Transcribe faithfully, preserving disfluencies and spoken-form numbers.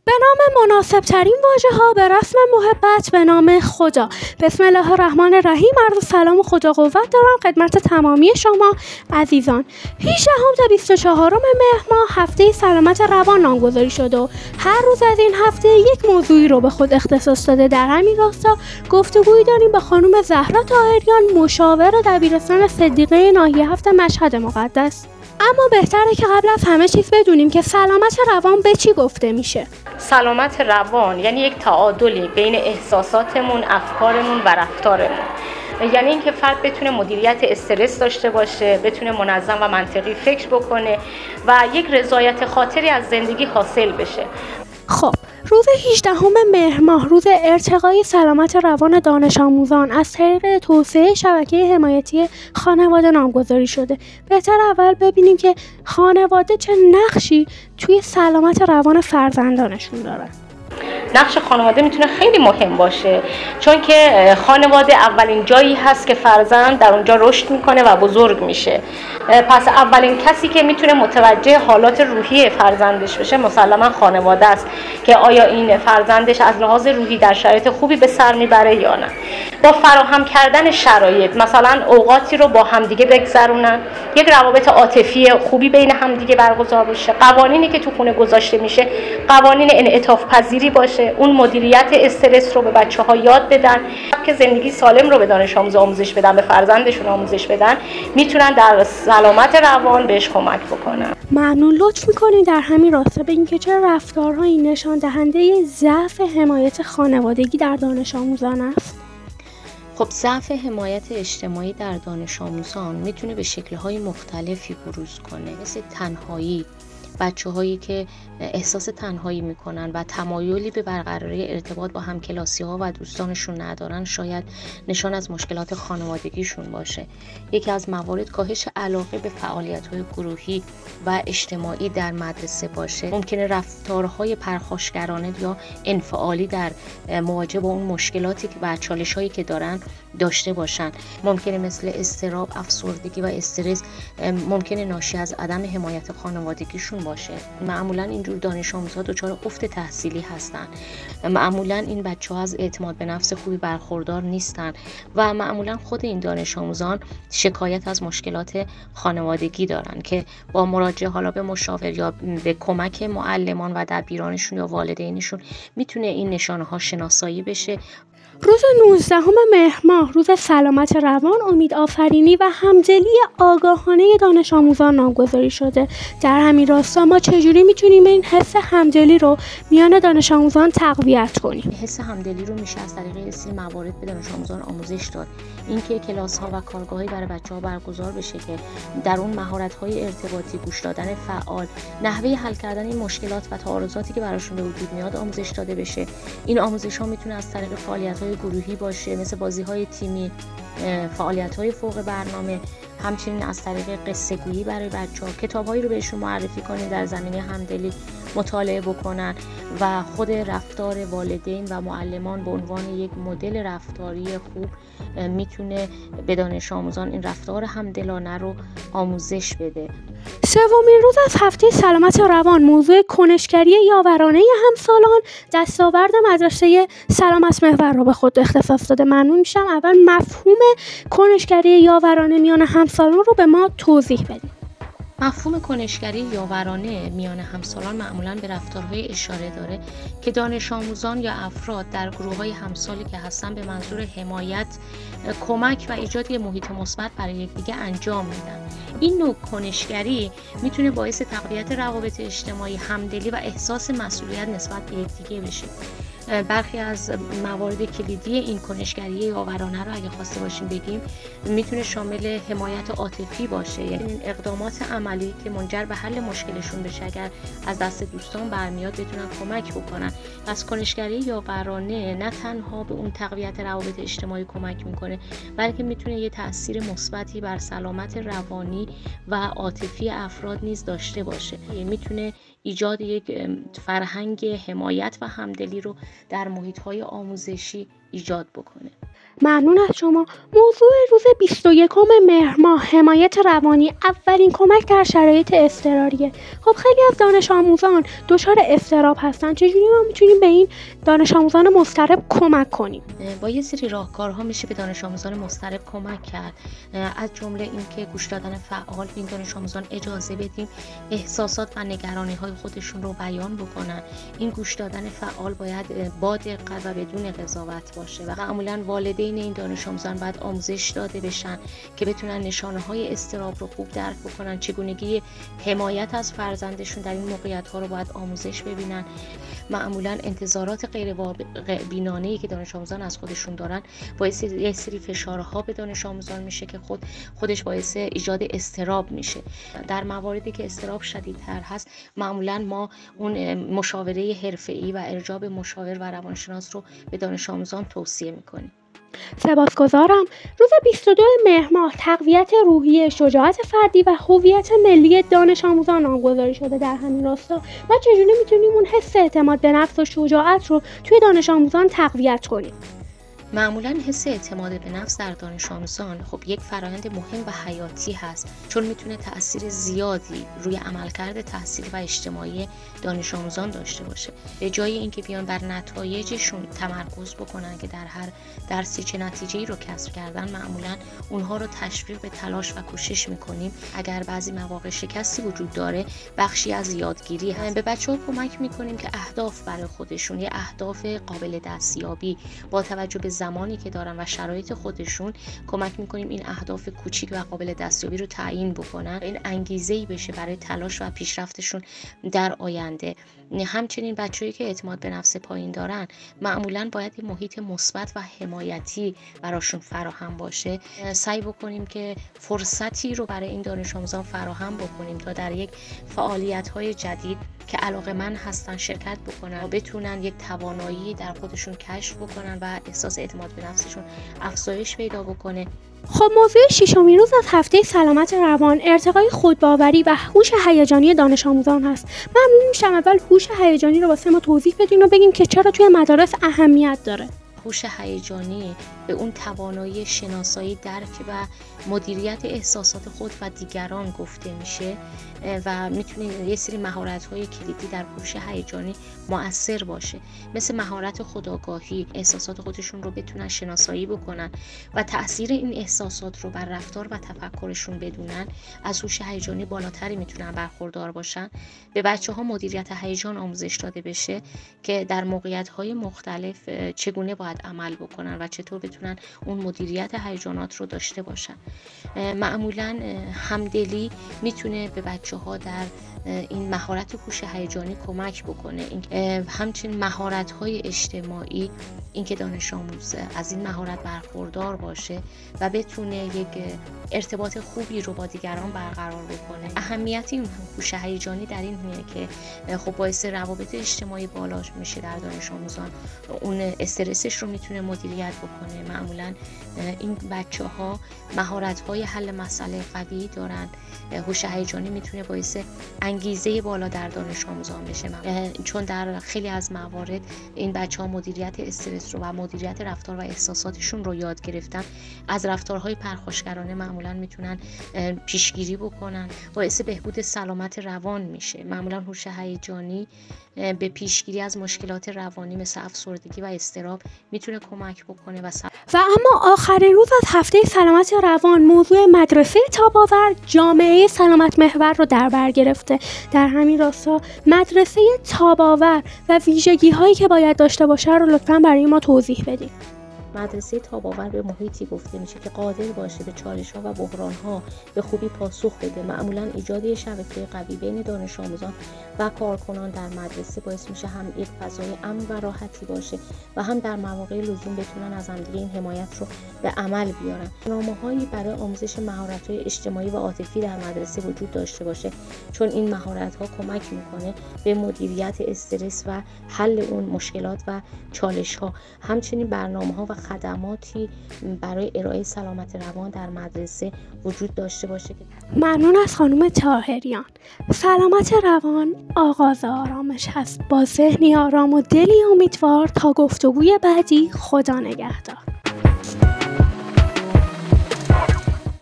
به نام مناسب ترین واژه ها به رسم محبت به نام خدا. بسم الله الرحمن الرحیم. عرض سلام و خدا قوت دارم خدمت تمامی شما عزیزان. هجدهم تا بیست و چهارم مهر ماه هفته سلامت روان نامگذاری شده و هر روز از این هفته یک موضوعی رو به خود اختصاص داده. در همین راستا گفتگویی داریم با خانم زهرا طاهریان، مشاور دبیرستان صدیقه ناحیه هفت مشهد مقدس. اما بهتره که قبل از همه چیز بدونیم که سلامت روان به چی گفته میشه. سلامت روان یعنی یک تعادلی بین احساساتمون، افکارمون و رفتارمون. یعنی اینکه فرد بتونه مدیریت استرس داشته باشه، بتونه منظم و منطقی فکر بکنه و یک رضایت خاطری از زندگی حاصل بشه. خب روز هجدهم مهر ماه روز ارتقای سلامت روان دانش آموزان از طریق توسعه شبکه حمایتی خانواده نامگذاری شده. بهتر اول ببینیم که خانواده چه نقشی توی سلامت روان فرزندانشون دارن. نقش خانواده میتونه خیلی مهم باشه، چون که خانواده اولین جایی هست که فرزند در اونجا رشد میکنه و بزرگ میشه. پس اولین کسی که میتونه متوجه حالات روحی فرزندش بشه مسلما خانواده است که آیا این فرزندش از لحاظ روحی در شرایط خوبی به سر میبره یا نه. با فراهم کردن شرایط، مثلا اوقاتی رو با همدیگه بگذرونن، یک روابط عاطفی خوبی بین همدیگه برگزار بشه، قوانینی که تو خونه گذاشته میشه قوانین انعطاف پذیری باشه، اون مدیریت استرس رو به بچه‌ها یاد بدن، که زندگی سالم رو به دانش آموز آموزش بدن، به فرزندشون آموزش بدن، میتونن در سلامت روان بهش کمک بکنن. ممنون. لطف میکنین در همین راستا بگین که چه رفتارهایی نشان دهنده ضعف حمایت خانوادگی در دانش آموزان است؟ خب ضعف حمایت اجتماعی در دانش آموزان میتونه به شکل‌های مختلفی بروز کنه، مثل تنهایی، بچه هایی که احساس تنهایی میکنن و تمایلی به برقراری ارتباط با همکلاسی ها و دوستانشون ندارن، شاید نشان از مشکلات خانوادگیشون باشه. یکی از موارد کاهش علاقه به فعالیت های گروهی و اجتماعی در مدرسه باشه. ممکنه رفتارهای پرخاشگرانه یا انفعالی در مواجهه با اون مشکلاتی که و چالش هایی که دارن داشته باشن. ممکنه مثل اضطراب، افسردگی و استرس ممکنه ناشی از عدم حمایت خانوادگیشون باشه. معمولا اینجور دانش آموزها دچار افت تحصیلی هستن. معمولا این بچه‌ها از اعتماد به نفس خوبی برخوردار نیستن و معمولا خود این دانش آموزان شکایت از مشکلات خانوادگی دارن که با مراجعه حالا به مشاور یا به کمک معلمان و دبیرانشون یا والدینشون میتونه این نشانه‌ها شناسایی بشه. روز نوزدهم مهر ماه روز سلامت روان، امید آفرینی و همدلی آگاهانه دانش آموزان نامگذاری شده. در همین راستا ما چجوری میتونیم این حس همدلی رو میان دانش آموزان تقویت کنیم؟ حس همدلی رو میشه از طریق یه سری موارد به دانش آموزان آموزش داد. اینکه کلاس ها و کارگاهی برای بچه‌ها برگزار بشه که در اون مهارت های ارتباطی، گوش دادن فعال، نحوه حل کردن این مشکلات و تعارضاتی که براشون به وجود میاد آموزش داده بشه. این آموزش ها میتونه از طریق فعالیت های گروهی باشه، مثل بازی های تیمی، فعالیت های فوق برنامه، همچنین از طریق قصه گویی برای بچه‌ها، کتاب‌هایی رو بهشون معرفی کنید در زمینه همدلی مطالعه بکنن و خود رفتار والدین و معلمان به عنوان یک مدل رفتاری خوب میتونه به دانش آموزان این رفتار همدلانه رو آموزش بده. سومین روز از هفته سلامت روان، موضوع کنشگری یاورانه همسالان، دستاورد مدرسه سلامت محور رو به خود اختصاص داده. ممنون میشم اول مفهوم کنشگری یاورانه میان همسالان رو به ما توضیح بدید. مفهوم کنشگری یاورانه میان همسالان معمولاً به رفتارهای اشاره داره که دانش آموزان یا افراد در گروه‌های همسالی که هستن به منظور حمایت، کمک و ایجاد یک محیط مثبت برای یکدیگه انجام میدن. این نوع کنشگری میتونه باعث تقویت روابط اجتماعی، همدلی و احساس مسئولیت نسبت به یکدیگه بشه. برخی از موارد کلیدی این کنشگری یاورانه رو اگه خواسته باشیم بگیم میتونه شامل حمایت عاطفی باشه، یعنی این اقدامات عملی که منجر به حل مشکلشون بشه اگر از دست دوستان برمیاد بتونن کمک بکنن. پس کنشگری یاورانه نه تنها به اون تقویت روابط اجتماعی کمک میکنه، بلکه میتونه یه تأثیر مثبتی بر سلامت روانی و عاطفی افراد نیز داشته باشه. میتونه ایجاد یک فرهنگ حمایت و همدلی رو در محیط‌های آموزشی ایجاد بکنه. ممنون از شما. موضوع روز بیست و یکم مهر ماه حمایت روانی، اولین کمک در شرایط اضطراریه. خب خیلی از دانش آموزان دچار اضطراب هستن. چجوری ما میتونیم به این دانش آموزان مضطرب کمک کنیم؟ با یه سری راهکارها میشه به دانش آموزان مضطرب کمک کرد، از جمله اینکه گوش دادن فعال به این دانش آموزان اجازه بدیم احساسات و نگرانی های خودشون رو بیان بکنن. این گوش دادن فعال باید با دقت و بدون قضاوت باشه و معمولا والدین این دانش آموزان باید آموزش داده بشن که بتونن نشانه های اضطراب رو خوب درک بکنن. چگونگی حمایت از فرزندشون در این موقعیت ها رو باید آموزش ببینن. معمولا انتظارات غیر واقع بینانه‌ای که دانش آموزان از خودشون دارن باعث یه سری فشارها به دانش آموزان میشه که خود خودش باعث ایجاد اضطراب میشه. در مواردی که اضطراب شدیدتر هست معمولا ما اون مشاوره حرفه‌ای و ارجاع به مشاور و روانشناس رو به دانش آموزان توصیه میکنیم. سپاسگزارم. روز بیست و دو مهر ماه تقویت روحیه، شجاعت فردی و هویت ملی دانش آموزان نامگذاری شده. در همین راستا ما چجوری میتونیم اون حس اعتماد به نفس و شجاعت رو توی دانش آموزان تقویت کنیم؟ معمولا حس اعتماد به نفس در دانش آموزان خب یک فرآیند مهم و حیاتی هست، چون میتونه تأثیر زیادی روی عملکرد تحصیلی و اجتماعی دانش آموزان داشته باشه. به جای اینکه بیان بر نتایجشون تمرکز بکنن که در هر درسی چه نتیجه‌ای رو کسب کردن، معمولا اونها رو تشویق به تلاش و کوشش میکنیم. اگر بعضی مواقع شکستی وجود داره، بخشی از یادگیری هست. به بچه‌ها کمک میکنیم که اهداف برای خودشون، یه اهداف قابل دستیابی با توجه به زمانی که دارن و شرایط خودشون، کمک میکنیم این اهداف کوچیک و قابل دستیابی رو تعیین بکنن. این انگیزه‌ای بشه برای تلاش و پیشرفتشون در آینده. همچنین بچه‌ای که اعتماد به نفس پایین دارن معمولاً باید یه محیط مثبت و حمایتی براشون فراهم باشه. سعی بکنیم که فرصتی رو برای این دانش آموزان فراهم بکنیم تا در یک فعالیت‌های جدید که علاقه‌مند هستن شرکت بکنن و بتونن یک توانایی در خودشون کشف بکنن و احساس اعتماد به نفسشون افزایش پیدا بکنه. خب موضوع ششمین روز از هفته سلامت روان ارتقای خودباوری و هوش هیجانی دانش آموزان هست. ممنون میشم اول هوش هیجانی رو واسه ما توضیح بدین و بگیم که چرا توی مدارس اهمیت داره. هوش هیجانی به اون توانایی شناسایی، درک و مدیریت احساسات خود و دیگران گفته میشه و میتونه یه سری مهارت‌های کلیدی در هوش هیجانی مؤثر باشه، مثل مهارت خودآگاهی، احساسات خودشون رو بتونن شناسایی بکنن و تأثیر این احساسات رو بر رفتار و تفکرشون بدونن. از هوش هیجانی بالاتری میتونن برخوردار باشن. به بچه‌ها مدیریت هیجان آموزش داده بشه که در موقعیت‌های مختلف چگونه باید عمل بکنن و چطور بتونن اون مدیریت هیجانات رو داشته باشن. معمولاً همدلی میتونه به بچه‌ها در این مهارت هوش هیجانی کمک بکنه. همچنین مهارت‌های اجتماعی، اینکه دانش آموز از این مهارت برخوردار باشه و بتونه یک ارتباط خوبی رو با دیگران برقرار بکنه. اهمیت این هوش هیجانی در این میه که خب باعث روابط اجتماعی بالا میشه در دانش آموزان. اون استرسش رو میتونه مدیریت بکنه. معمولاً این بچه‌ها مهارت‌های حل مسئله قوی دارن. هوش هیجانی میتونه باعث انگیزه بالا در دانش آموزان بشه، چون در خیلی از موارد این بچه‌ها مدیریت استرس رو و مدیریت رفتار و احساساتشون رو یاد گرفتن. از رفتارهای پرخاشگرانه معمولاً میتونن پیشگیری بکنن، باعث بهبود سلامت روان میشه. معمولاً هوش هیجانی به پیشگیری از مشکلات روانی مثل افسردگی و اضطراب میتونه کمک بکنه. و, سل... و اما آخرین روز از هفته سلامت روان موضوع مدرسه تاب‌آور جامعه سلامت محور رو در بر گرفته. در همین راستا مدرسه تاب‌آور و ویژگی هایی که باید داشته باشه رو لطفاً برای ما توضیح بدید. مدرسه تاب‌آور به محیطی گفته میشه که قادر باشه به چالش‌ها و بحران‌ها به خوبی پاسخ بده. معمولاً ایجاد یک شبکه قوی بین دانش آموزان و کارکنان در مدرسه باعث میشه هم یک فضای امن و راحتی باشه و هم در مواقع لزوم بتونن از همدیگه این حمایت رو به عمل بیارن. برنامه‌هایی برای آموزش مهارت‌های اجتماعی و عاطفی در مدرسه وجود داشته باشه، چون این مهارت‌ها کمک میکنه به مدیریت استرس و حل اون مشکلات و چالش‌ها. همچنین برنامه‌ها و خدماتی برای ارائه سلامت روان در مدرسه وجود داشته باشه. ممنون از خانم طاهریان. سلامت روان آغاز آرامش هست. با ذهنی آرام و دلی امیدوار تا گفتگوی بعدی، خدا نگهدار.